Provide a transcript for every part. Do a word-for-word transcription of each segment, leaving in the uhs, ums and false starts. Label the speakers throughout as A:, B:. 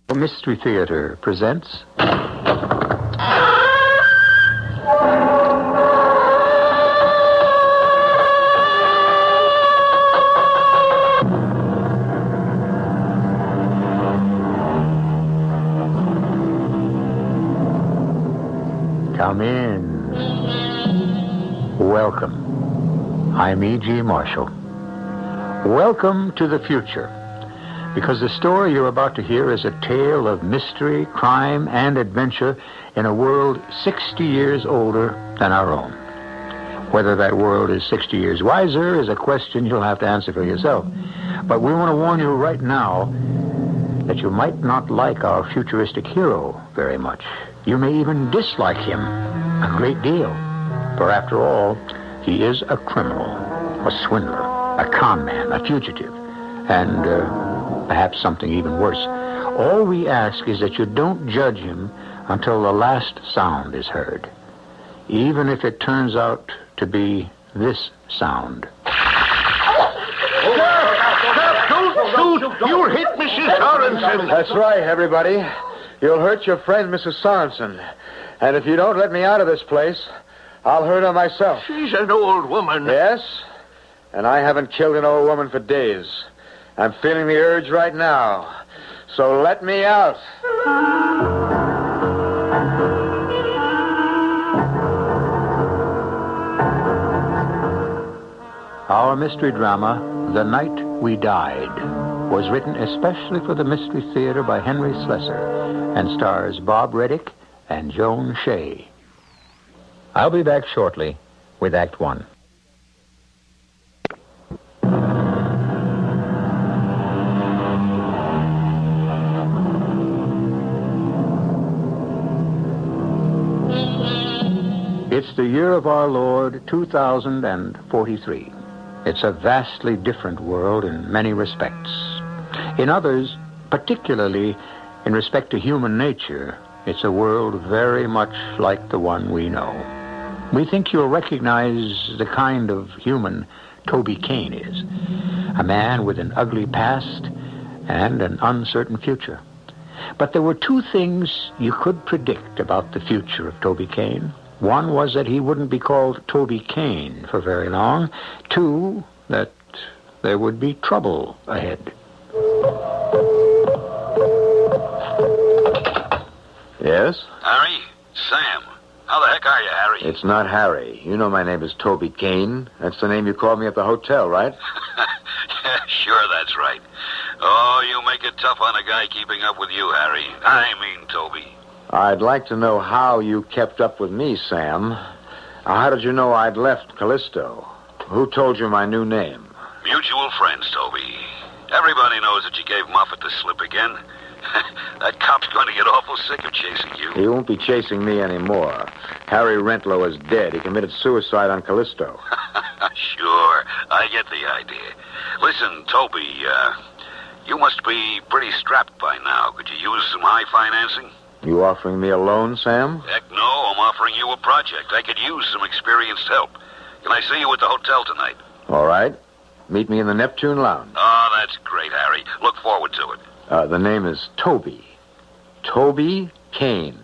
A: Mystery Theater presents... Come in. Welcome. I'm E G. Marshall. Welcome to the future. Because the story you're about to hear is a tale of mystery, crime, and adventure in a world sixty years older than our own. Whether that world is sixty years wiser is a question you'll have to answer for yourself. But we want to warn you right now that you might not like our futuristic hero very much. You may even dislike him a great deal. For after all, he is a criminal, a swindler, a con man, a fugitive, and... Uh, Perhaps something even worse. All we ask is that you don't judge him until the last sound is heard, even if it turns out to be this sound.
B: Dude, you'll hit Missus Sorensen.
C: That's right, everybody. You'll hurt your friend, Missus Sorensen. And if you don't let me out of this place, I'll hurt her myself.
B: She's an old woman.
C: Yes? And I haven't killed an old woman for days. I'm feeling the urge right now. So let me out.
A: Our mystery drama, The Night We Died, was written especially for the Mystery Theater by Henry Slesser and stars Bob Reddick and Joan Shea. I'll be back shortly with Act One. It's the year of our Lord, two thousand forty-three. It's a vastly different world in many respects. In others, particularly in respect to human nature, it's a world very much like the one we know. We think you'll recognize the kind of human Toby Kane is. A man with an ugly past and an uncertain future. But there were two things you could predict about the future of Toby Kane. One was that he wouldn't be called Toby Kane for very long. Two, that there would be trouble ahead.
C: Yes?
D: Harry? Sam. How the heck are you, Harry?
C: It's not Harry. You know my name is Toby Kane. That's the name you called me at the hotel, right?
D: Yeah, sure, that's right. Oh, you make it tough on a guy keeping up with you, Harry. I mean, Toby.
C: I'd like to know how you kept up with me, Sam. How did you know I'd left Callisto? Who told you my new name?
D: Mutual friends, Toby. Everybody knows that you gave Moffat the slip again. That cop's going to get awful sick of chasing you.
C: He won't be chasing me anymore. Harry Rentlow is dead. He committed suicide on Callisto.
D: Sure, I get the idea. Listen, Toby, uh, you must be pretty strapped by now. Could you use some high financing?
C: You offering me a loan, Sam?
D: Heck no, I'm offering you a project. I could use some experienced help. Can I see you at the hotel tonight?
C: All right. Meet me in the Neptune Lounge.
D: Oh, that's great, Harry. Look forward to it.
C: Uh, the name is Toby. Toby Kane.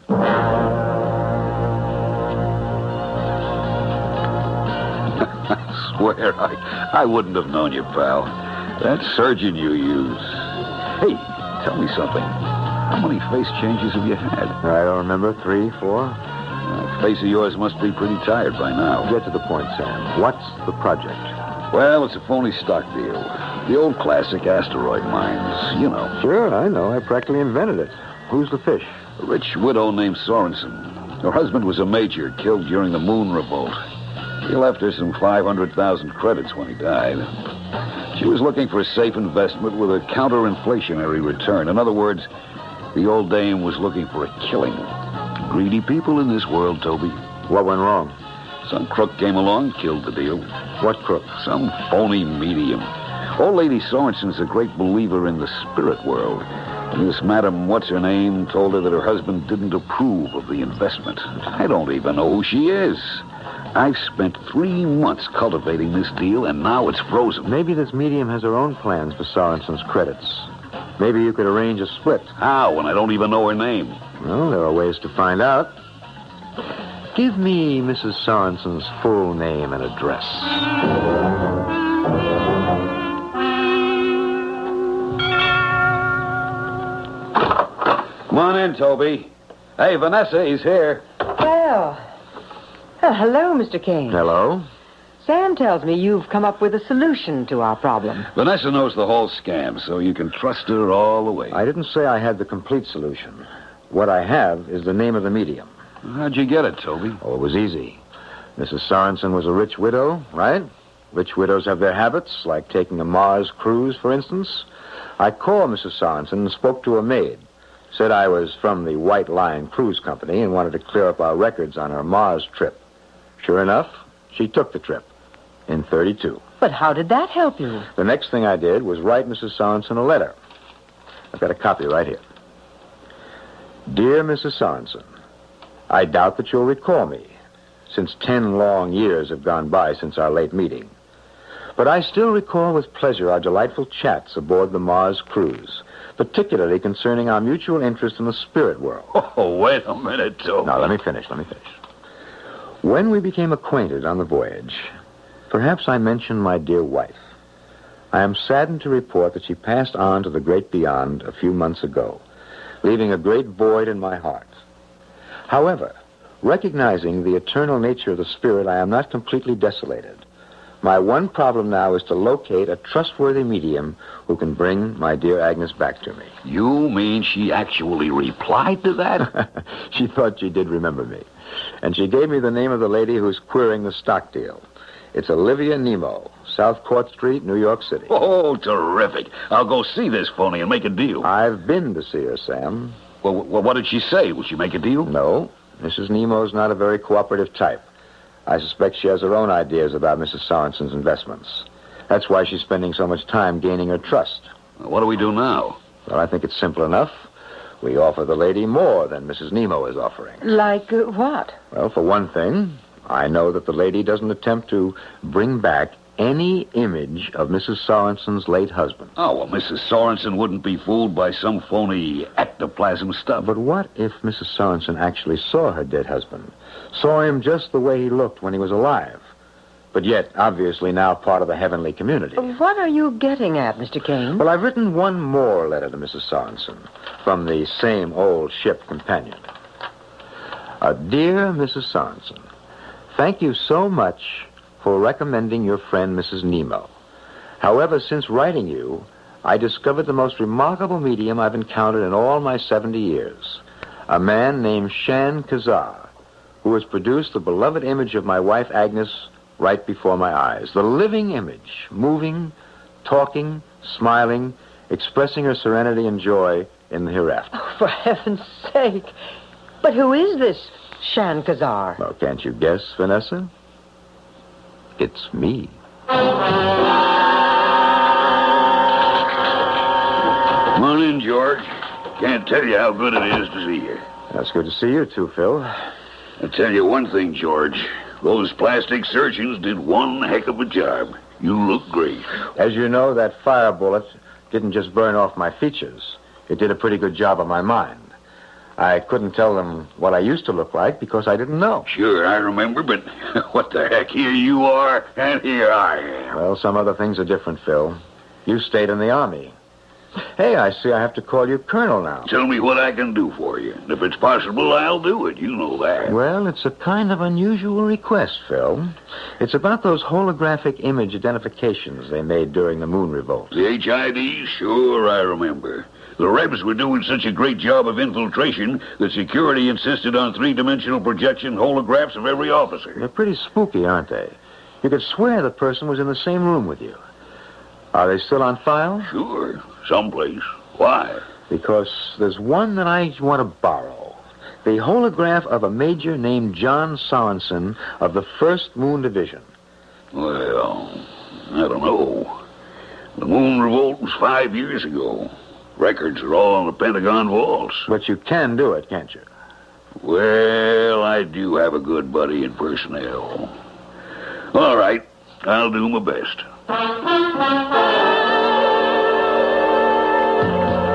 E: I swear, I, I wouldn't have known you, pal. That surgeon you use. Hey, tell me something. How many face changes have you had?
C: I don't remember. Three, four?
E: That face of yours must be pretty tired by now.
C: Get to the point, Sam. What's the project?
E: Well, it's a phony stock deal. The old classic asteroid mines, you know.
C: Sure, I know. I practically invented it. Who's the fish?
E: A rich widow named Sorensen. Her husband was a major, killed during the moon revolt. He left her some five hundred thousand credits when he died. She was looking for a safe investment with a counter-inflationary return. In other words, the old dame was looking for a killing. Greedy people in this world, Toby.
C: What went wrong?
E: Some crook came along, killed the deal.
C: What crook?
E: Some phony medium. Old Lady Sorensen's a great believer in the spirit world. And this Madam What's-Her-Name told her that her husband didn't approve of the investment. I don't even know who she is. I've spent three months cultivating this deal, and now it's frozen.
C: Maybe this medium has her own plans for Sorensen's credits. Maybe you could arrange a split.
E: How, when I don't even know her name?
C: Well, there are ways to find out. Give me Missus Sorensen's full name and address.
E: Come on in, Toby. Hey, Vanessa, he's here.
F: Well, uh, hello, Mister Kane.
C: Hello?
F: Sam tells me you've come up with a solution to our problem.
E: Vanessa knows the whole scam, so you can trust her all the way.
C: I didn't say I had the complete solution. What I have is the name of the medium.
E: How'd you get it, Toby?
C: Oh, it was easy. Missus Sorensen was a rich widow, right? Rich widows have their habits, like taking a Mars cruise, for instance. I called Missus Sorensen and spoke to her maid. Said I was from the White Line Cruise Company and wanted to clear up our records on her Mars trip. Sure enough, she took the trip. In thirty-two.
F: But how did that help you?
C: The next thing I did was write Missus Sorensen a letter. I've got a copy right here. Dear Missus Sorensen, I doubt that you'll recall me, since ten long years have gone by since our late meeting. But I still recall with pleasure our delightful chats aboard the Mars cruise, particularly concerning our mutual interest in the spirit world.
E: Oh, wait a minute, Toby.
C: Now, let me finish, let me finish. When we became acquainted on the voyage, perhaps I mentioned my dear wife. I am saddened to report that she passed on to the great beyond a few months ago, leaving a great void in my heart. However, recognizing the eternal nature of the spirit, I am not completely desolated. My one problem now is to locate a trustworthy medium who can bring my dear Agnes back to me.
E: You mean she actually replied to that?
C: She thought she did remember me. And she gave me the name of the lady who's queering the stock deal. It's Olivia Nemo, South Court Street, New York City.
E: Oh, terrific. I'll go see this phony and make a deal.
C: I've been to see her, Sam.
E: Well, well, what did she say? Will she make a deal?
C: No, Missus Nemo's not a very cooperative type. I suspect she has her own ideas about Missus Sorensen's investments. That's why she's spending so much time gaining her trust.
E: Well, what do we do now?
C: Well, I think it's simple enough. We offer the lady more than Missus Nemo is offering.
F: Like uh, what?
C: Well, for one thing, I know that the lady doesn't attempt to bring back any image of Missus Sorensen's late husband.
E: Oh, well, Missus Sorensen wouldn't be fooled by some phony ectoplasm stuff.
C: But what if Missus Sorensen actually saw her dead husband? Saw him just the way he looked when he was alive? But yet, obviously now part of the heavenly community.
F: What are you getting at, Mister Kane?
C: Well, I've written one more letter to Missus Sorensen from the same old ship companion. Uh, Dear Missus Sorensen, thank you so much for recommending your friend Missus Nemo. However, since writing you, I discovered the most remarkable medium I've encountered in all my seventy years. A man named Shan Kazar, who has produced the beloved image of my wife Agnes right before my eyes. The living image, moving, talking, smiling, expressing her serenity and joy in the hereafter.
F: Oh, for heaven's sake. But who is this Shan Kazar?
C: Well, can't you guess, Vanessa? It's me.
E: Come on in, George. Can't tell you how good it is to see you.
C: That's good to see you too, Phil.
E: I'll tell you one thing, George. Those plastic surgeons did one heck of a job. You look great.
C: As you know, that fire bullet didn't just burn off my features. It did a pretty good job of my mind. I couldn't tell them what I used to look like because I didn't know.
E: Sure, I remember, but what the heck? Here you are, and here I am.
C: Well, some other things are different, Phil. You stayed in the Army. Hey, I see I have to call you Colonel now.
E: Tell me what I can do for you. If it's possible, I'll do it. You know that.
C: Well, it's a kind of unusual request, Phil. It's about those holographic image identifications they made during the moon revolt.
E: The H I Ds? Sure, I remember. The Rebs were doing such a great job of infiltration that security insisted on three-dimensional projection holographs of every officer.
C: They're pretty spooky, aren't they? You could swear the person was in the same room with you. Are they still on file?
E: Sure, someplace. Why?
C: Because there's one that I want to borrow. The holograph of a major named John Sorensen of the first Moon Division.
E: Well, I don't know. The moon revolt was five years ago. Records are all on the Pentagon vaults.
C: But you can do it, can't you?
E: Well, I do have a good buddy in personnel. All right, I'll do my best.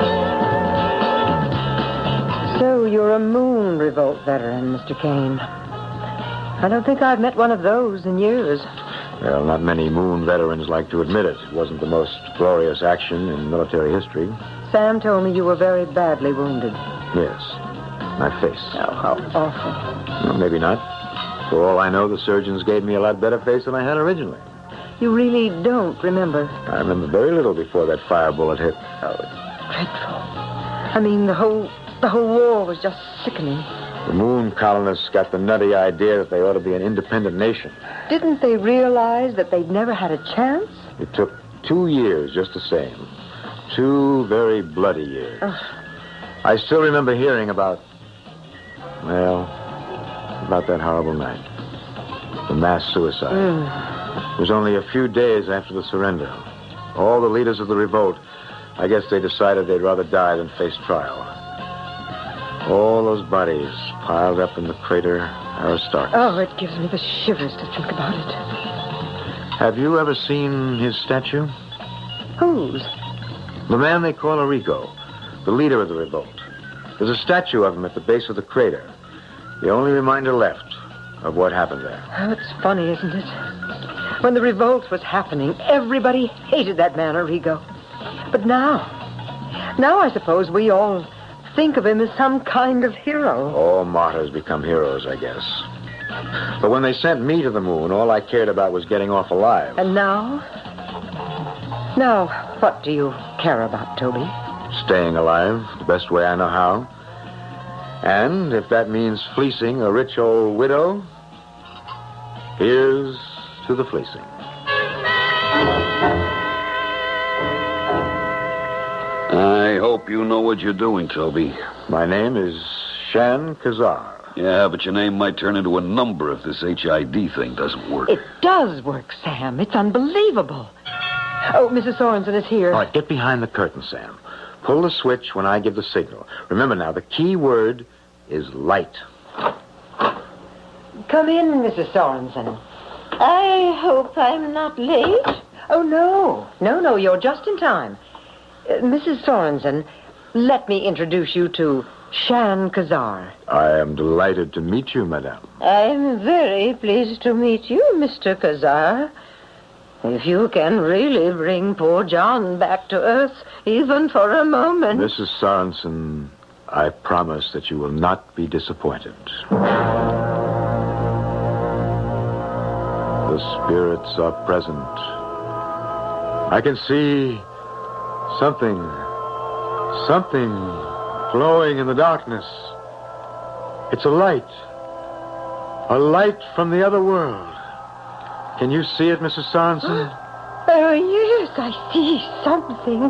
F: You're a Moon Revolt veteran, Mister Kane. I don't think I've met one of those in years.
C: Well, not many Moon veterans like to admit it. It wasn't the most glorious action in military history.
F: Sam told me you were very badly wounded.
C: Yes. My face.
F: Oh, how awful.
C: Well, maybe not. For all I know, the surgeons gave me a lot better face than I had originally.
F: You really don't remember?
C: I remember very little before that fire bullet hit.
F: Oh, it's dreadful. I mean, the whole the whole war was just sickening.
C: The Moon colonists got the nutty idea that they ought to be an independent nation.
F: Didn't they realize that they'd never had a chance?
C: It took two years just the same. Two very bloody years.
F: Ugh.
C: I still remember hearing about, well, about that horrible night. The mass suicide.
F: Mm.
C: It was only a few days after the surrender. All the leaders of the revolt, I guess they decided they'd rather die than face trial. All those bodies piled up in the crater Aristarchus.
F: Oh, it gives me the shivers to think about it.
C: Have you ever seen his statue?
F: Whose?
C: The man they call Arrigo, the leader of the revolt. There's a statue of him at the base of the crater. The only reminder left of what happened there.
F: Oh, it's funny, isn't it? When the revolt was happening, everybody hated that man, Arrigo. But now, now I suppose we all think of him as some kind of hero.
C: All martyrs become heroes, I guess. But when they sent me to the moon, all I cared about was getting off alive.
F: And now? Now, what do you care about, Toby?
C: Staying alive, the best way I know how. And if that means fleecing a rich old widow, here's to the fleecing.
E: I hope you know what you're doing, Toby.
C: My name is Shan Kazar.
E: Yeah, but your name might turn into a number if this H I D thing doesn't work.
F: It does work, Sam. It's unbelievable. Oh, Missus Sorensen is here.
C: All right, get behind the curtain, Sam. Pull the switch when I give the signal. Remember now, the key word is light.
F: Come in, Missus Sorensen.
G: I hope I'm not late.
F: Oh, no. No, no, you're just in time. Uh, Missus Sorensen, let me introduce you to Shan Kazar.
C: I am delighted to meet you, madame.
G: I'm very pleased to meet you, Mister Kazar. If you can really bring poor John back to Earth, even for a moment.
C: Missus Sorensen, I promise that you will not be disappointed. The spirits are present. I can see something, something glowing in the darkness. It's a light. A light from the other world. Can you see it, Missus Sorensen?
G: Oh, yes, I see something.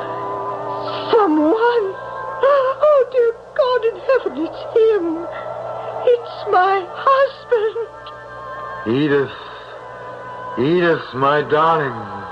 G: Someone. Oh, dear God in heaven, it's him. It's my husband.
C: Edith. Edith, my darling.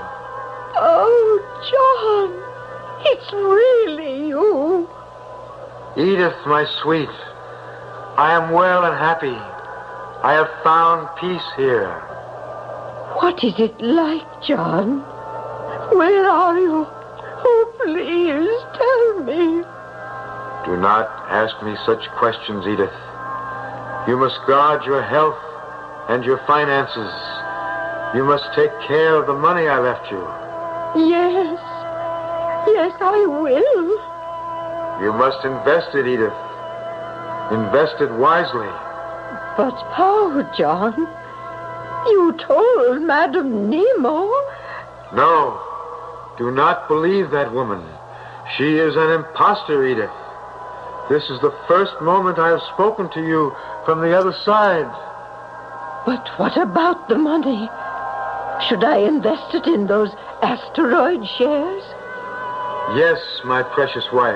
G: Oh, John, it's really you.
C: Edith, my sweet. I am well and happy. I have found peace here.
G: What is it like, John? Where are you? Oh, please, tell me.
C: Do not ask me such questions, Edith. You must guard your health and your finances. You must take care of the money I left you.
G: Yes. Yes, I will.
C: You must invest it, Edith. Invest it wisely.
G: But how, John? You told Madame Nemo.
C: No. Do not believe that woman. She is an imposter, Edith. This is the first moment I have spoken to you from the other side.
G: But what about the money? Should I invest it in those asteroid shares?
C: Yes, my precious wife.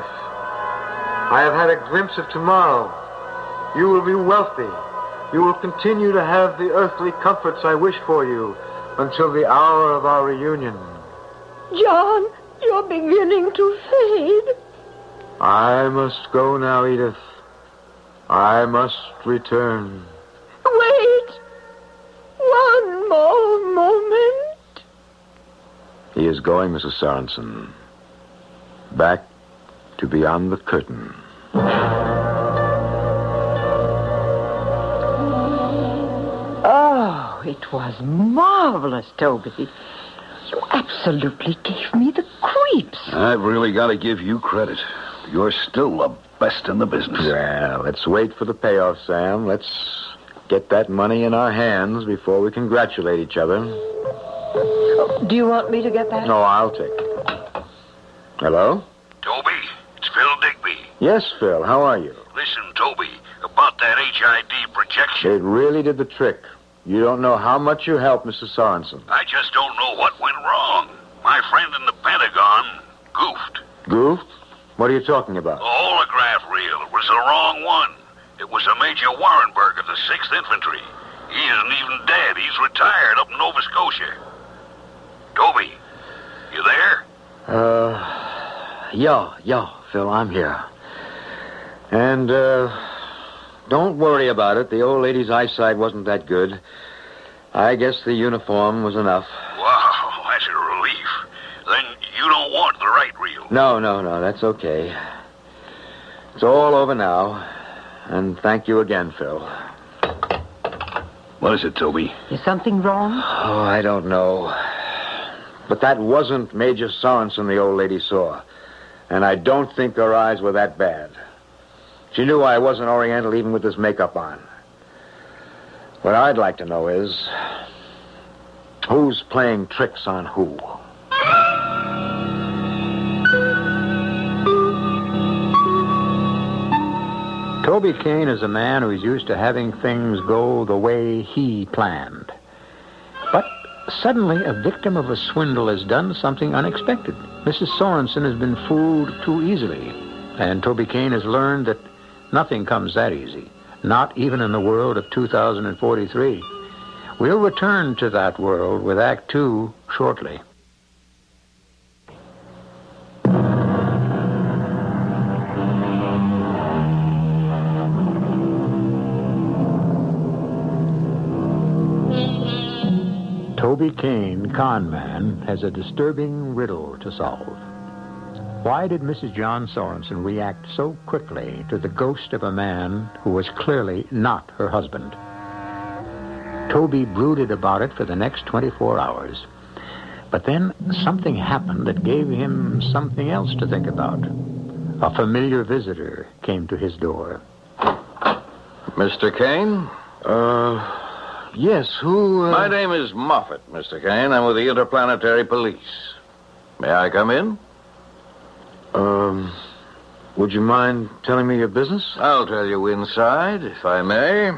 C: I have had a glimpse of tomorrow. You will be wealthy. You will continue to have the earthly comforts I wish for you until the hour of our reunion.
G: John, you're beginning to fade.
C: I must go now, Edith. I must return.
G: Wait. One more moment.
C: He is going, Missus Sorensen. Back to beyond the curtain.
F: it was marvelous, Toby. You absolutely gave me the creeps.
E: I've really got to give you credit. You're still the best in the business.
C: Well, let's wait for the payoff, Sam. Let's get that money in our hands before we congratulate each other.
F: Oh, do you want me to get that?
C: No, I'll take it. Hello?
D: Toby, it's Phil Digby.
C: Yes, Phil. How are you?
D: Listen, Toby, about that H I D projection.
C: It really did the trick. You don't know how much you helped, Mister Sorensen.
D: I just don't know what went wrong. My friend in the Pentagon goofed.
C: Goofed? What are you talking about?
D: The holograph reel. It was the wrong one. It was a Major Warrenberg of the sixth Infantry. He isn't even dead. He's retired up in Nova Scotia. Toby, you there?
C: Uh, yeah, yeah, Phil, I'm here. And, uh, don't worry about it. The old lady's eyesight wasn't that good. I guess the uniform was enough.
D: Wow, that's a relief. Then you don't want the right reel.
C: No, no, no, that's okay. It's all over now. And thank you again, Phil.
E: What is it, Toby?
F: Is something wrong?
C: Oh, I don't know. But that wasn't Major Sorensen the old lady saw. And I don't think her eyes were that bad. She knew I wasn't Oriental even with this makeup on. What I'd like to know is, who's playing tricks on who?
A: Toby Kane is a man who's used to having things go the way he planned. But suddenly a victim of a swindle has done something unexpected. Missus Sorensen has been fooled too easily. And Toby Kane has learned that nothing comes that easy. Not even in the world of two thousand forty-three. We'll return to that world with Act Two shortly. Toby Kane, con man, has a disturbing riddle to solve. Why did Missus John Sorensen react so quickly to the ghost of a man who was clearly not her husband? Toby brooded about it for the next twenty-four hours. But then something happened that gave him something else to think about. A familiar visitor came to his door.
B: Mister Kane?
C: Uh... Yes, who... Uh...
B: My name is Moffat, Mister Kane. I'm with the Interplanetary Police. May I come in?
C: Um, would you mind telling me your business?
B: I'll tell you inside, if I may.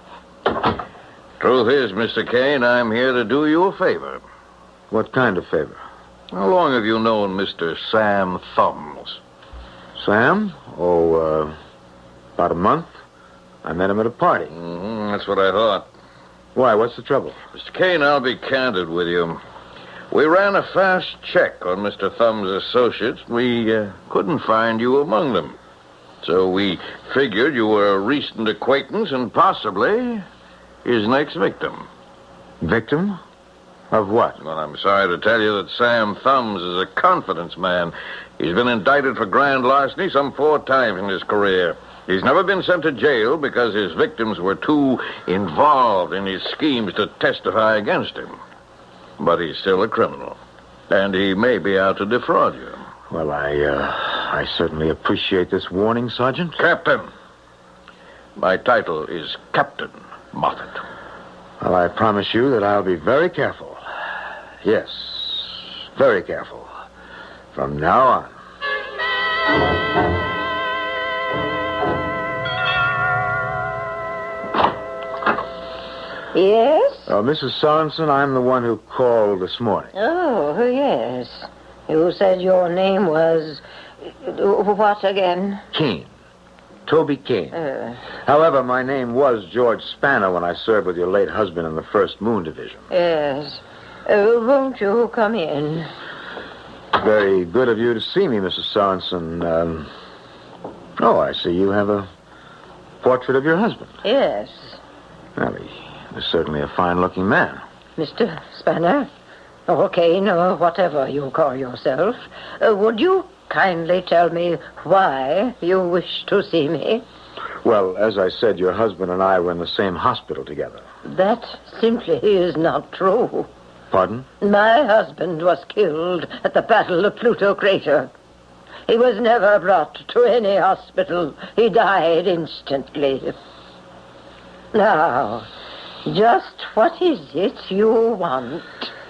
B: Truth is, Mister Kane, I'm here to do you a favor.
C: What kind of favor?
B: How long have you known Mister Sam Thumbs?
C: Sam? Oh, uh, about a month. I met him at a party.
B: Mm-hmm, that's what I thought.
C: Why, what's the trouble?
B: Mister Kane, I'll be candid with you. We ran a fast check on Mister Thumb's associates. We uh, couldn't find you among them. So we figured you were a recent acquaintance and possibly his next victim.
C: Victim? Of what?
B: Well, I'm sorry to tell you that Sam Thumbs is a confidence man. He's been indicted for grand larceny some four times in his career. He's never been sent to jail because his victims were too involved in his schemes to testify against him. But he's still a criminal, and he may be out to defraud you.
C: Well, I, uh, I certainly appreciate this warning, Sergeant.
B: Captain. My title is Captain Moffat.
C: Well, I promise you that I'll be very careful. Yes, very careful. From now on.
G: Yes?
C: Uh, Missus Sorensen, I'm the one who called this morning.
G: Oh, yes. You said your name was... what again?
C: Kane. Toby Kane.
G: Uh,
C: However, my name was George Spanner when I served with your late husband in the first Moon Division.
G: yes. Uh, won't you come in?
C: Very good of you to see me, Missus Sorensen. Um, oh, I see you have a portrait of your husband.
G: Yes.
C: Well, he was certainly a fine-looking man.
G: Mister Spanner, or Kane, or whatever you call yourself, uh, would you kindly tell me why you wish to see me?
C: Well, as I said, your husband and I were in the same hospital together.
G: That simply is not true.
C: Pardon?
G: My husband was killed at the Battle of Pluto Crater. He was never brought to any hospital. He died instantly. Now, just what is it you want?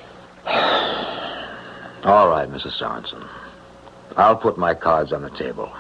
C: All right, Missus Sorensen. I'll put my cards on the table.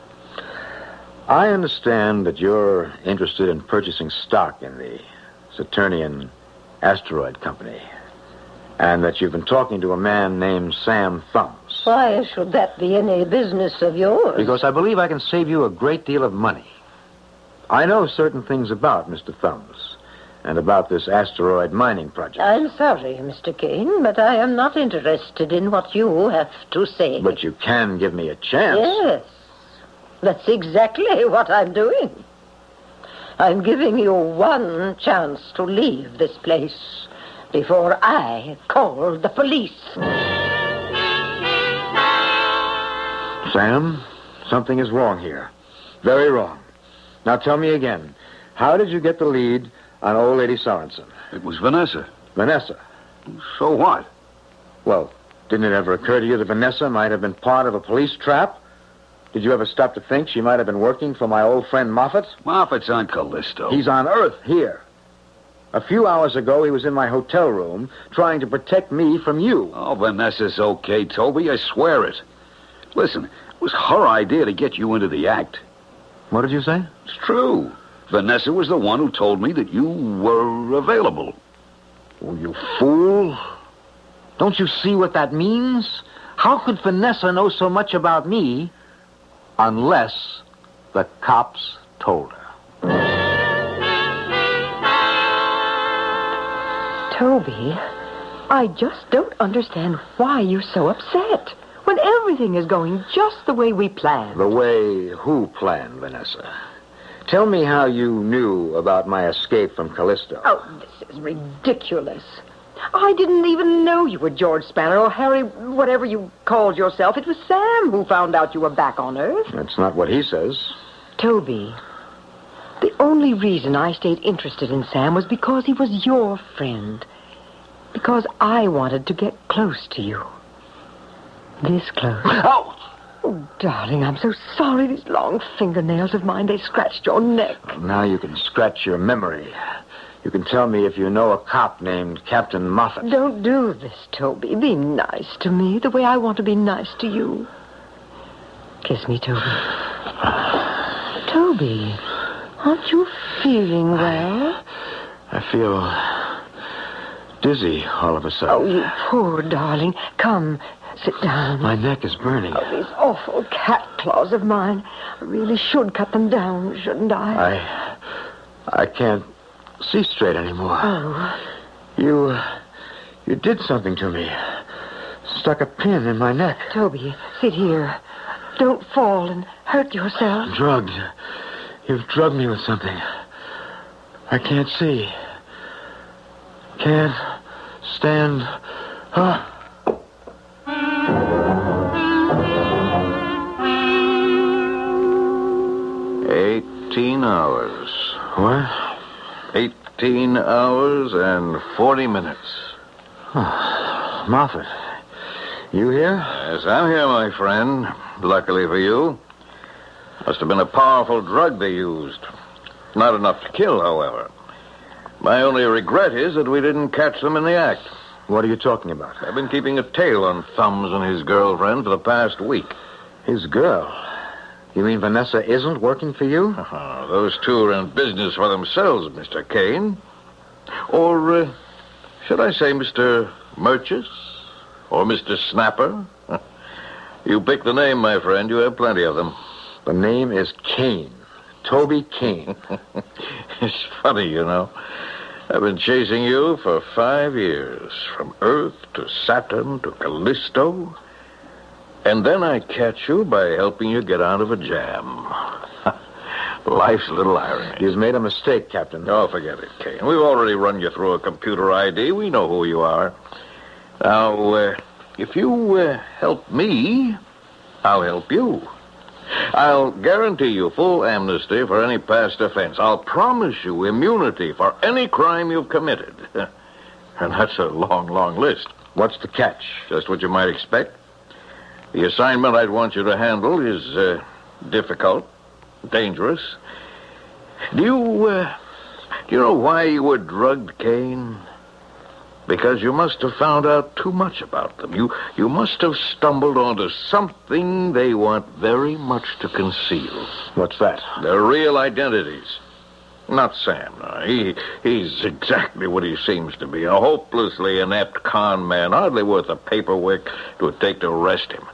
C: I understand that you're interested in purchasing stock in the Saturnian Asteroid Company, and that you've been talking to a man named Sam Thumbs.
G: Why should that be any business of yours?
C: Because I believe I can save you a great deal of money. I know certain things about Mister Thumbs and about this asteroid mining project.
G: I'm sorry, Mister Kane, but I am not interested in what you have to say.
C: But you can give me a chance.
G: Yes. That's exactly what I'm doing. I'm giving you one chance to leave this place before I call the police.
C: Sam, something is wrong here. Very wrong. Now tell me again, how did you get the lead on old Lady Sorensen?
E: It was Vanessa.
C: Vanessa?
E: So what?
C: Well, didn't it ever occur to you that Vanessa might have been part of a police trap? Did you ever stop to think she might have been working for my old friend Moffat?
E: Moffat's on Callisto.
C: He's on Earth, here. A few hours ago, he was in my hotel room trying to protect me from you.
E: Oh, Vanessa's okay, Toby. I swear it. Listen, it was her idea to get you into the act.
C: What did you say?
E: It's true. Vanessa was the one who told me that you were available.
C: Oh, you fool. Don't you see what that means? How could Vanessa know so much about me unless the cops told her?
F: Toby, I just don't understand why you're so upset when everything is going just the way we planned.
C: The way who planned, Vanessa? Tell me how you knew about my escape from Callisto.
F: Oh, this is ridiculous. I didn't even know you were George Spanner or Harry, whatever you called yourself. It was Sam who found out you were back on Earth.
C: That's not what he says.
F: Toby, the only reason I stayed interested in Sam was because he was your friend. Because I wanted to get close to you. This close.
C: Oh!
F: Oh, darling, I'm so sorry. These long fingernails of mine, they scratched your neck.
C: Now you can scratch your memory. You can tell me if you know a cop named Captain Moffat.
F: Don't do this, Toby. Be nice to me the way I want to be nice to you. Kiss me, Toby. Toby, aren't you feeling well?
C: I feel dizzy all of a sudden.
F: Oh, you poor darling. Come, sit down.
C: My neck is burning.
F: Oh, these awful cat claws of mine. I really should cut them down, shouldn't I?
C: I... I can't see straight anymore.
F: Oh.
C: You... You did something to me. Stuck a pin in my neck.
F: Toby, sit here. Don't fall and hurt yourself.
C: Drugged. You've drugged me with something. I can't see. Can't stand up.
B: Eighteen hours.
C: What?
B: Eighteen hours and forty minutes.
C: Oh, Moffat, you here?
B: Yes, I'm here, my friend. Luckily for you. Must have been a powerful drug they used. Not enough to kill, however. My only regret is that we didn't catch them in the act.
C: What are you talking about?
B: I've been keeping a tail on Thumbs and his girlfriend for the past week.
C: His girl? You mean Vanessa isn't working for you?
B: Uh-huh. Those two are in business for themselves, Mister Kane. Or, uh, should I say Mister Murchis? Or Mister Snapper? You pick the name, my friend. You have plenty of them.
C: The name is Kane. Toby Kane.
B: It's funny, you know. I've been chasing you for five years. From Earth to Saturn to Callisto. And then I catch you by helping you get out of a jam. Life's a little irony.
C: You've made a mistake, Captain.
B: Oh, forget it, Kane. We've already run you through a computer I D. We know who you are. Now, uh, if you uh, help me, I'll help you. I'll guarantee you full amnesty for any past offense. I'll promise you immunity for any crime you've committed. And that's a long, long list.
C: What's the catch?
B: Just what you might expect. The assignment I'd want you to handle is uh, difficult, dangerous. Do you, uh, do you know why you were drugged, Kane? Because you must have found out too much about them. You, you must have stumbled onto something they want very much to conceal.
C: What's that?
B: Their real identities. Not Sam. No. He, he's exactly what he seems to be. A hopelessly inept con man, hardly worth the paperwork it would take to arrest him.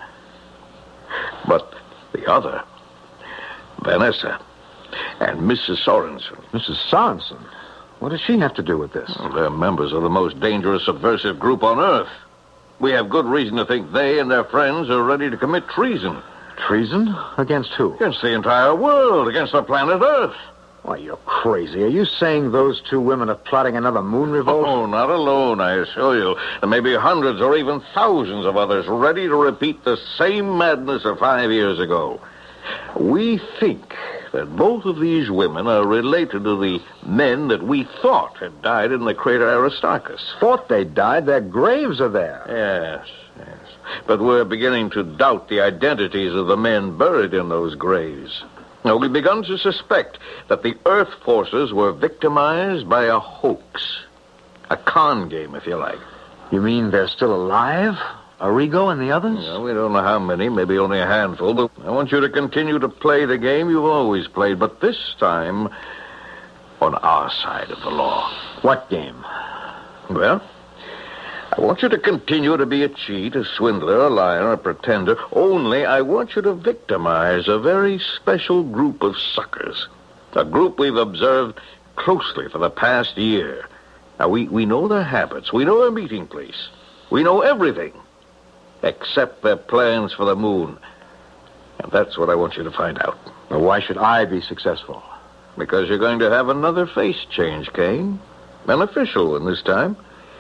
B: But the other, Vanessa and Missus Sorensen.
C: Missus Sorensen? What does she have to do with this?
B: Well, they're members of the most dangerous subversive group on Earth. We have good reason to think they and their friends are ready to commit treason.
C: Treason? Against who?
B: Against the entire world, against the planet Earth.
C: Why, you're crazy. Are you saying those two women are plotting another moon revolt?
B: Oh, not alone, I assure you. There may be hundreds or even thousands of others ready to repeat the same madness of five years ago. We think that both of these women are related to the men that we thought had died in the crater Aristarchus.
C: Thought they died? Their graves are there.
B: Yes, yes. But we're beginning to doubt the identities of the men buried in those graves. Now, we've begun to suspect that the Earth forces were victimized by a hoax. A con game, if you like.
C: You mean they're still alive? Arrigo and the others?
B: Well, we don't know how many, maybe only a handful, but I want you to continue to play the game you've always played, but this time on our side of the law.
C: What game?
B: Well, I want you to continue to be a cheat, a swindler, a liar, a pretender, only I want you to victimize a very special group of suckers, a group we've observed closely for the past year. Now, we, we know their habits, we know their meeting place, we know everything. Except their plans for the moon. And that's what I want you to find out.
C: Well, why should I be successful?
B: Because you're going to have another face change, Kane. An official one this time.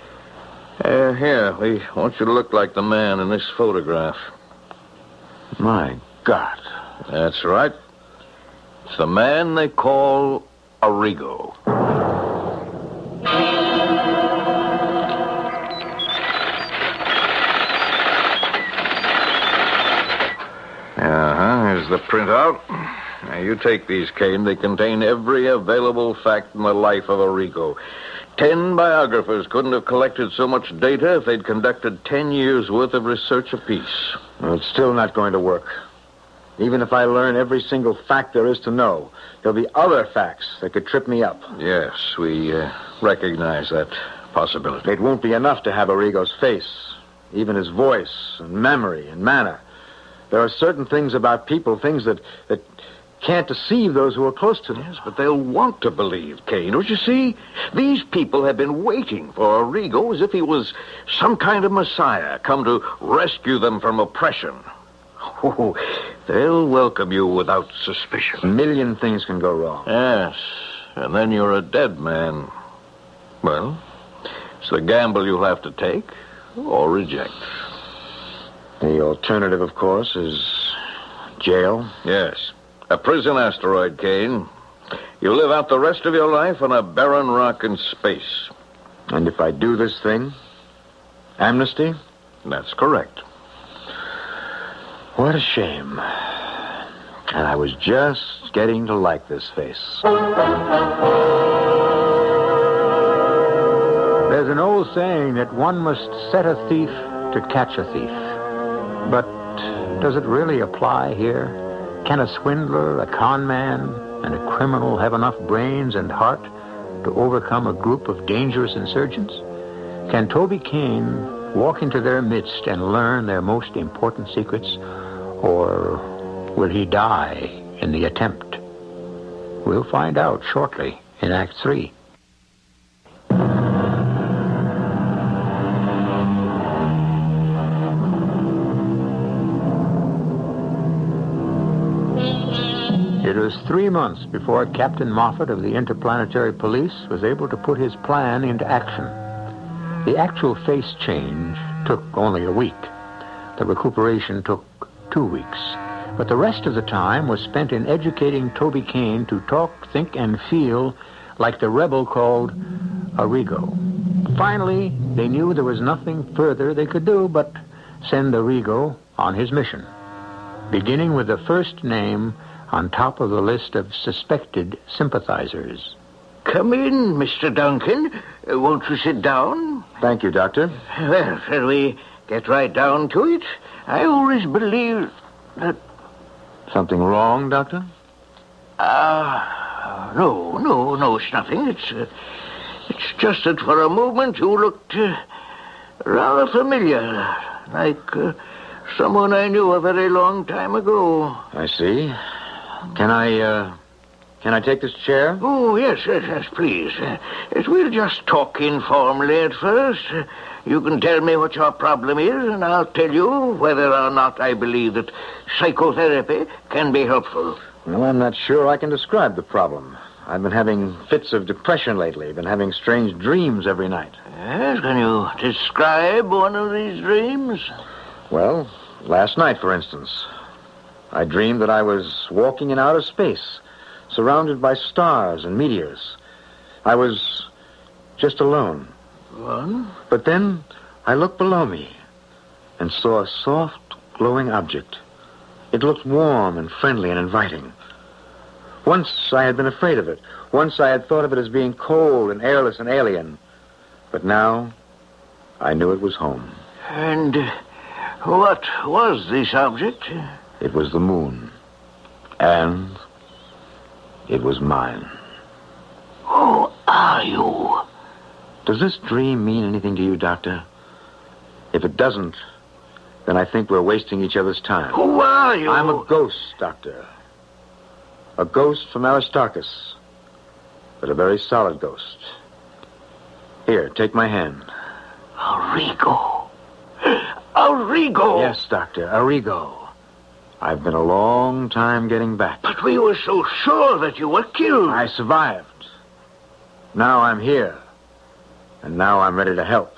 B: Uh, here, we want you to look like the man in this photograph.
C: My God.
B: That's right. It's the man they call Arrigo. Uh-huh, here's the printout. Now, you take these, Kane. They contain every available fact in the life of Arrigo. Ten biographers couldn't have collected so much data if they'd conducted ten years' worth of research apiece.
C: Well, it's still not going to work. Even if I learn every single fact there is to know, there'll be other facts that could trip me up.
B: Yes, we uh, recognize that possibility.
C: It won't be enough to have Arrigo's face, even his voice and memory and manner. There are certain things about people, things that, that can't deceive those who are close to them.
B: Yes, but they'll want to believe, Kane. Don't you see? These people have been waiting for Arrigo as if he was some kind of messiah, come to rescue them from oppression. Oh, they'll welcome you without suspicion.
C: A million things can go wrong.
B: Yes, and then you're a dead man. Well, it's the gamble you'll have to take or reject.
C: The alternative, of course, is jail.
B: Yes. A prison asteroid, Kane. You live out the rest of your life on a barren rock in space.
C: And if I do this thing, amnesty?
B: That's correct.
C: What a shame. And I was just getting to like this face.
A: There's an old saying that one must set a thief to catch a thief. But does it really apply here? Can a swindler, a con man, and a criminal have enough brains and heart to overcome a group of dangerous insurgents? Can Toby Kane walk into their midst and learn their most important secrets? Or will he die in the attempt? We'll find out shortly in Act Three. It was three months before Captain Moffat of the Interplanetary Police was able to put his plan into action. The actual face change took only a week. The recuperation took two weeks. But the rest of the time was spent in educating Toby Kane to talk, think, and feel like the rebel called Arrigo. Finally, they knew there was nothing further they could do but send Arrigo on his mission, beginning with the first name on top of the list of suspected sympathizers.
H: Come in, Mister Duncan. Uh, won't you sit down?
C: Thank you, Doctor.
H: Well, shall we get right down to it? I always believed that...
C: Something wrong, Doctor?
H: Ah, uh, no, no, no, it's nothing. It's, uh, it's just that for a moment you looked uh, rather familiar, like uh, someone I knew a very long time ago.
C: I see. Can I, uh, can I take this chair?
H: Oh, yes, yes, yes, please. Uh, yes, we'll just talk informally at first. Uh, you can tell me what your problem is, and I'll tell you whether or not I believe that psychotherapy can be helpful.
C: Well, I'm not sure I can describe the problem. I've been having fits of depression lately, been having strange dreams every night.
H: Yes, can you describe one of these dreams?
C: Well, last night, for instance, I dreamed that I was walking in outer space, surrounded by stars and meteors. I was just alone.
H: One?
C: But then I looked below me and saw a soft, glowing object. It looked warm and friendly and inviting. Once I had been afraid of it. Once I had thought of it as being cold and airless and alien. But now I knew it was home.
H: And uh, what was this object?
C: It was the moon. And it was mine.
H: Who are you?
C: Does this dream mean anything to you, Doctor? If it doesn't, then I think we're wasting each other's time.
H: Who are you?
C: I'm a ghost, Doctor. A ghost from Aristarchus. But a very solid ghost. Here, take my hand.
H: Arrigo. Arrigo!
C: Yes, Doctor, Arrigo. I've been a long time getting back.
H: But we were so sure that you were killed.
C: I survived. Now I'm here. And now I'm ready to help.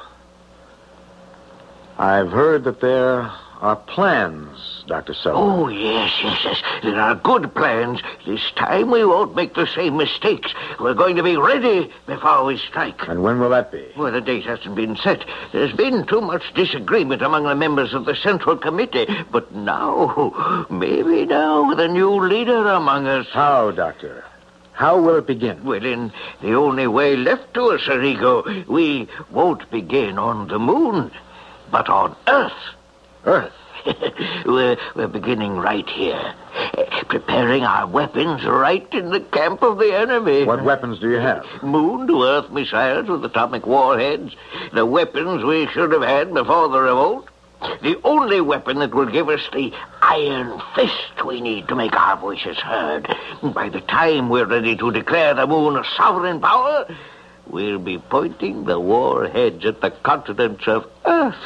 C: I've heard that there are plans, Doctor Sullivan.
H: Oh, yes, yes, yes. There are good plans. This time we won't make the same mistakes. We're going to be ready before we strike.
C: And when will that be?
H: Well, the date hasn't been set. There's been too much disagreement among the members of the Central Committee. But now, maybe now, with a new leader among us.
C: How, Doctor? How will it begin?
H: Well, in the only way left to us, Arrigo, we won't begin on the moon, but on Earth.
C: Earth?
H: we're, we're beginning right here, uh, preparing our weapons right in the camp of the enemy.
C: What weapons do you have?
H: Moon-to-Earth missiles with atomic warheads, the weapons we should have had before the revolt. The only weapon that will give us the iron fist we need to make our voices heard. By the time we're ready to declare the moon a sovereign power, we'll be pointing the warheads at the continents of Earth.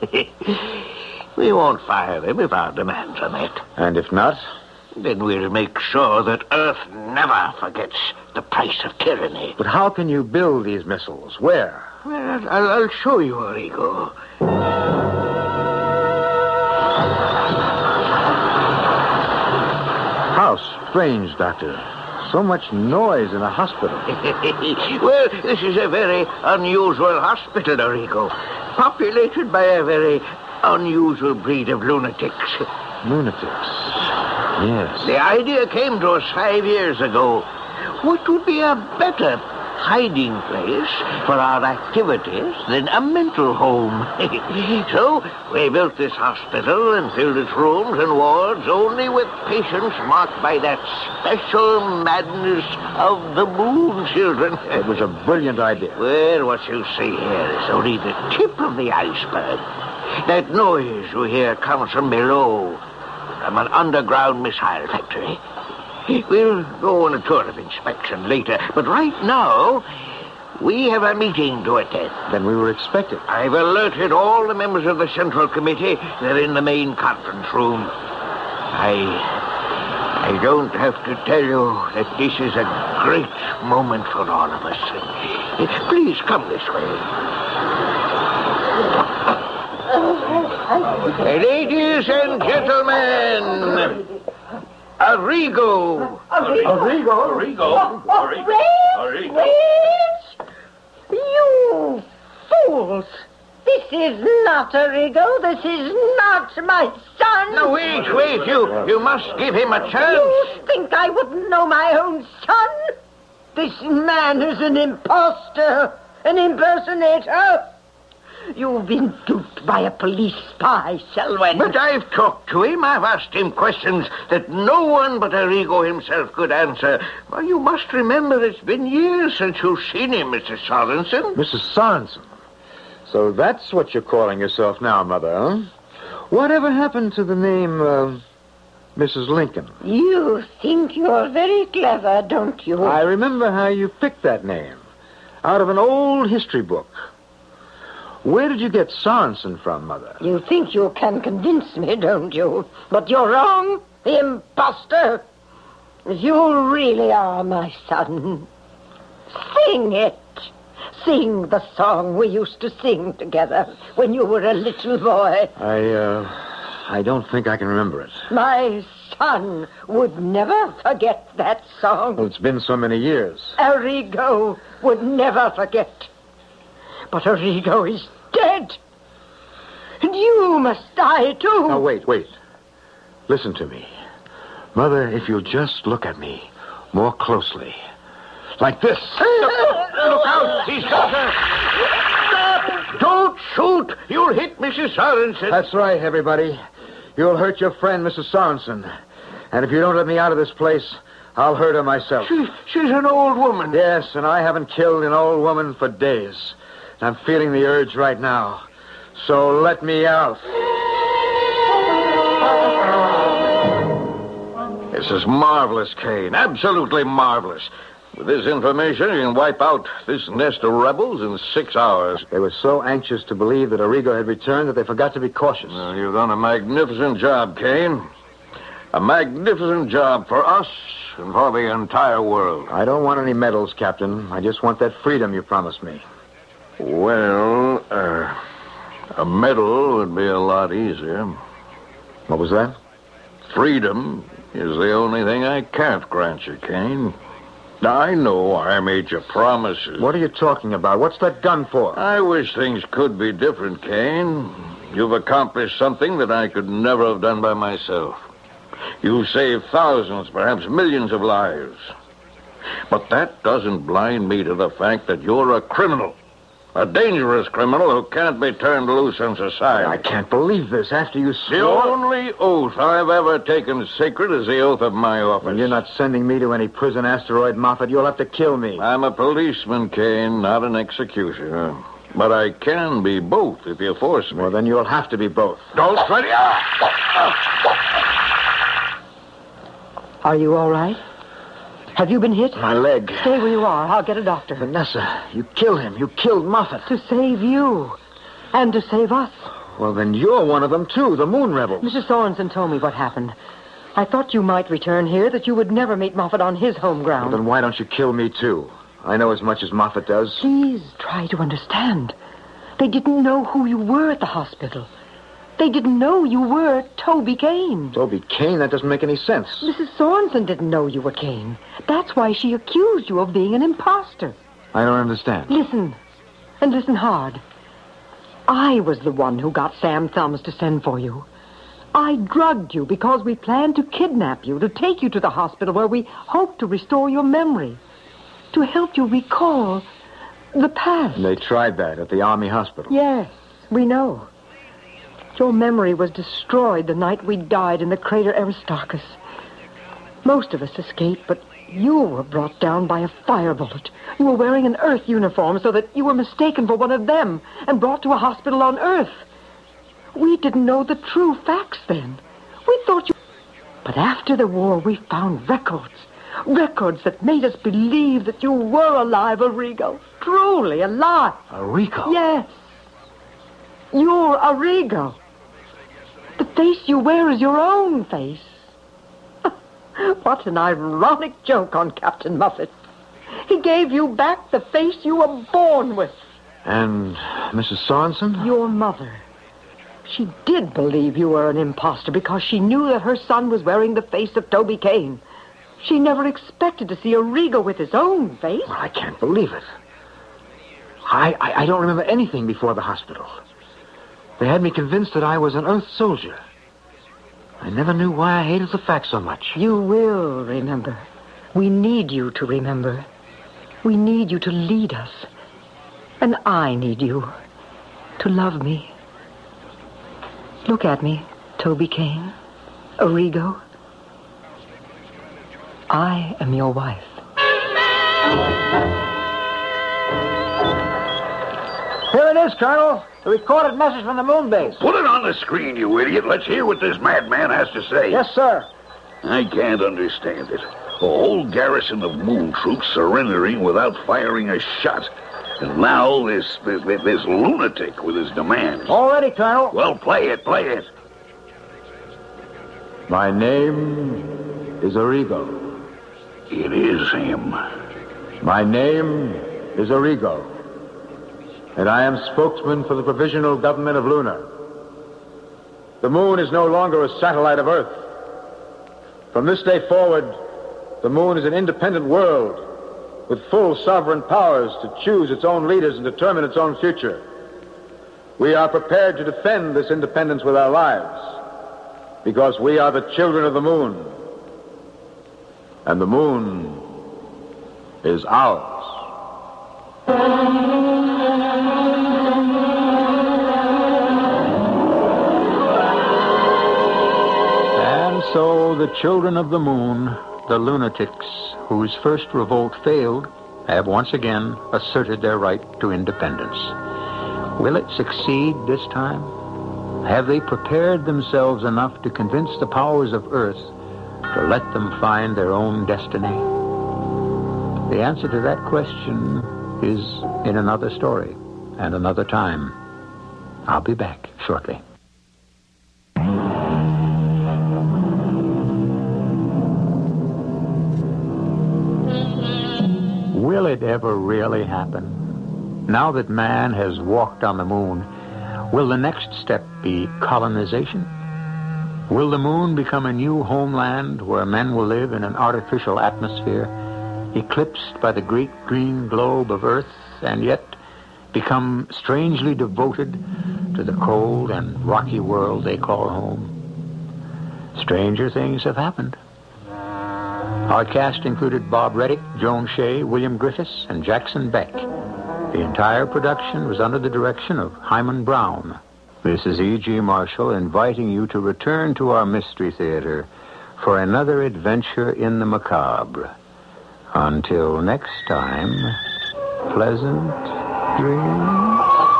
H: We won't fire them if our demands are met.
C: And if not?
H: Then we'll make sure that Earth never forgets the price of tyranny.
C: But how can you build these missiles? Where?
H: Well, I'll, I'll show you, Arrigo.
C: How strange, Doctor. So much noise in a hospital.
H: Well, this is a very unusual hospital, Arrigo. Populated by a very unusual breed of lunatics.
C: Lunatics? Yes.
H: The idea came to us five years ago. What would be a better hiding place for our activities than a mental home? So we built this hospital and filled its rooms and wards only with patients marked by that special madness of the moon children.
C: It was a brilliant idea.
H: Well, what you see here is only the tip of the iceberg. That noise you hear comes from below, from an underground missile factory. We'll go on a tour of inspection later, but right now, we have a meeting to attend.
C: Then we were expected.
H: I've alerted all the members of the Central Committee. They're in the main conference room. I... I don't have to tell you that this is a great moment for all of us. Please come this way. Ladies and gentlemen, Arrigo!
F: Arrigo?
D: Arrigo?
G: Oh, wait, wait! You fools! This is not Arrigo. This is not my son.
H: Now, wait, wait. You, you must give him a chance.
G: You think I wouldn't know my own son? This man is an impostor, an impersonator. You've been duped by a police spy, Selwyn.
H: But I've talked to him. I've asked him questions that no one but Arrigo himself could answer. Well, you must remember it's been years since you've seen him, Mister Sorensen.
C: Missus Sorensen. So that's what you're calling yourself now, Mother, huh? Whatever happened to the name, uh, Missus Lincoln?
G: You think you're very clever, don't you?
C: I remember how you picked that name. Out of an old history book. Where did you get Sorensen from, Mother?
G: You think you can convince me, don't you? But you're wrong, imposter. You really are my son. Sing it. Sing the song we used to sing together when you were a little boy.
C: I, uh, I don't think I can remember it.
G: My son would never forget that song.
C: Well, it's been so many years.
G: Arrigo would never forget. But Arrigo is dead. And you must die, too.
C: Now, wait, wait. Listen to me. Mother, if you'll just look at me more closely. Like this.
H: Look out! He's got her! Stop! Don't shoot! You'll hit Missus Sorensen.
C: That's right, everybody. You'll hurt your friend, Missus Sorensen. And if you don't let me out of this place, I'll hurt her myself.
H: She, she's an old woman.
C: Yes, and I haven't killed an old woman for days. I'm feeling the urge right now. So let me out.
B: This is marvelous, Kane. Absolutely marvelous. With this information, you can wipe out this nest of rebels in six hours.
C: They were so anxious to believe that Arrigo had returned that they forgot to be cautious.
B: Well, you've done a magnificent job, Kane. A magnificent job for us and for the entire world.
C: I don't want any medals, Captain. I just want that freedom you promised me.
B: Well, uh, a medal would be a lot easier.
C: What was that?
B: Freedom is the only thing I can't grant you, Kane. Now, I know I made you promises.
C: What are you talking about? What's that gun for?
B: I wish things could be different, Kane. You've accomplished something that I could never have done by myself. You've saved thousands, perhaps millions of lives. But that doesn't blind me to the fact that you're a criminal. A dangerous criminal who can't be turned loose in society.
C: I can't believe this. After you
B: The
C: swore...
B: only oath I've ever taken sacred is the oath of my office.
C: When you're not sending me to any prison asteroid, Moffat, you'll have to kill me.
B: I'm a policeman, Kane, not an executioner. But I can be both if you force me.
C: Well, then you'll have to be both.
B: Don't try to...
F: Are you all right? Have you been hit?
C: My leg.
F: Stay where you are. I'll get a doctor.
C: Vanessa, you killed him. You killed Moffat.
F: To save you. And to save us.
C: Well, then you're one of them, too, the Moon Rebels.
F: Missus Sorensen told me what happened. I thought you might return here, that you would never meet Moffat on his home ground.
C: Well, then why don't you kill me, too? I know as much as Moffat does.
F: Please try to understand. They didn't know who you were at the hospital. They didn't know you were Toby Kane.
C: Toby Kane? That doesn't make any sense.
F: Missus Sorensen didn't know you were Kane. That's why she accused you of being an imposter.
C: I don't understand.
F: Listen, and listen hard. I was the one who got Sam Thumbs to send for you. I drugged you because we planned to kidnap you, to take you to the hospital where we hoped to restore your memory, to help you recall the past.
C: And they tried that at the Army hospital.
F: Yes, we know. Your memory was destroyed the night we died in the crater Aristarchus. Most of us escaped, but you were brought down by a fire bullet. You were wearing an Earth uniform so that you were mistaken for one of them and brought to a hospital on Earth. We didn't know the true facts then. We thought you... But after the war, we found records. Records that made us believe that you were alive, Arrigo. Truly alive.
C: Arrigo?
F: Yes. You're Arrigo. The face you wear is your own face. What an ironic joke on Captain Muffet. He gave you back the face you were born with.
C: And Missus Sorensen?
F: Your mother. She did believe you were an imposter because she knew that her son was wearing the face of Toby Kane. She never expected to see Arrigo with his own face.
C: Well, I can't believe it. I, I, I don't remember anything before the hospital. They had me convinced that I was an Earth soldier. I never knew why I hated the fact so much.
F: You will remember. We need you to remember. We need you to lead us. And I need you to love me. Look at me, Toby Kane, Arrigo. I am your wife.
C: Here it is, Colonel. The recorded message from the moon base.
D: Put it on the screen, you idiot. Let's hear what this madman has to say.
C: Yes, sir.
D: I can't understand it. A whole garrison of moon troops surrendering without firing a shot. And now this, this, this lunatic with his demands.
C: All ready, Colonel.
D: Well, play it, play it.
C: My name is Arrigo.
D: It is him.
C: My name is Arrigo. And I am spokesman for the Provisional Government of Luna. The moon is no longer a satellite of Earth. From this day forward, the moon is an independent world with full sovereign powers to choose its own leaders and determine its own future. We are prepared to defend this independence with our lives because we are the children of the moon. And the moon is ours.
A: And so the children of the moon, the lunatics whose first revolt failed, have once again asserted their right to independence. Will it succeed this time? Have they prepared themselves enough to convince the powers of Earth to let them find their own destiny? The answer to that question is in another story and another time. I'll be back shortly. Will it ever really happen? Now that man has walked on the moon, will the next step be colonization? Will the moon become a new homeland where men will live in an artificial atmosphere, eclipsed by the great green globe of Earth, and yet become strangely devoted to the cold and rocky world they call home? Stranger things have happened. Our cast included Bob Reddick, Joan Shea, William Griffiths, and Jackson Beck. The entire production was under the direction of Hyman Brown. This is E G. Marshall inviting you to return to our Mystery Theater for another adventure in the macabre. Until next time, pleasant dreams.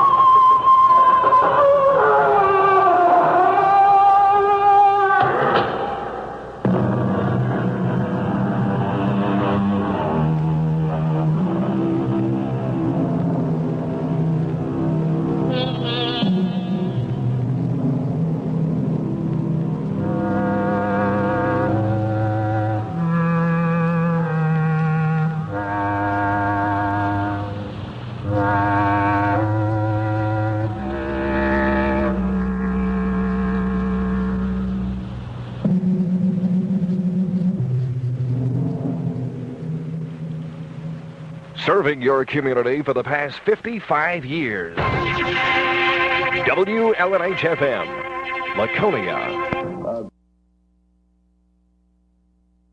I: Serving your community for the past fifty-five years. W L N H F M, Laconia.